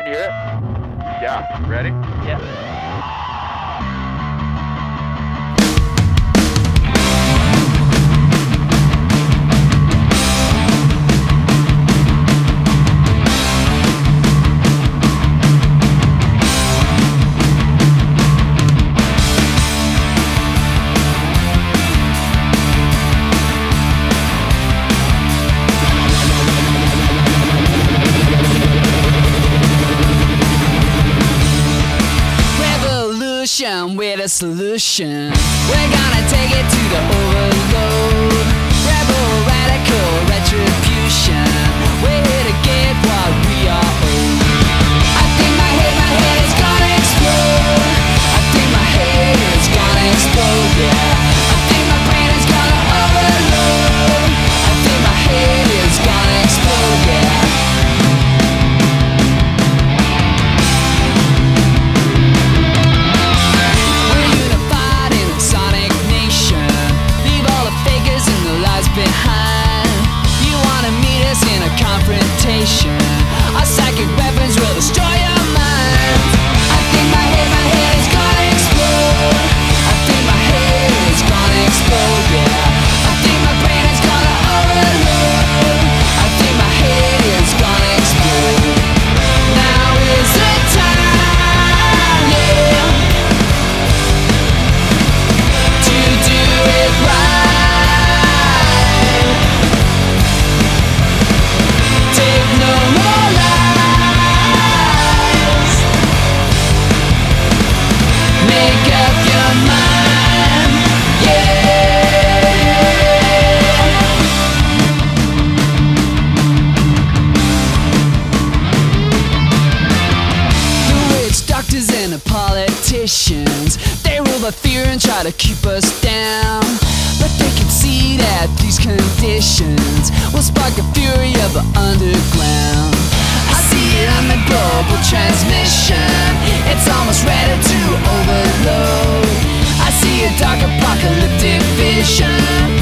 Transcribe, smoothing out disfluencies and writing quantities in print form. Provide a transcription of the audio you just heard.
Can you hear it? Yeah, ready? Yeah. With a solution, we're gonna take it to the overload. Rebel, radical, retribution. We're here to get what we are owed. I think my head is gonna explode. I think my head is gonna explode, yeah. I think my brain is gonna overload. I think my head is gonna explode, yeah. Confrontation. Our psychic weapons will destroy your mind. I think my head is gonna explode. I think my head is gonna explode, yeah. I think my brain is gonna overload. I think my head is gonna explode. Now is the time, yeah, to do it right. Politicians, they rule by fear and try to keep us down. But they can see that these conditions will spark the fury of the underground. I see it on the global transmission. It's almost ready to overload. I see a dark apocalyptic vision.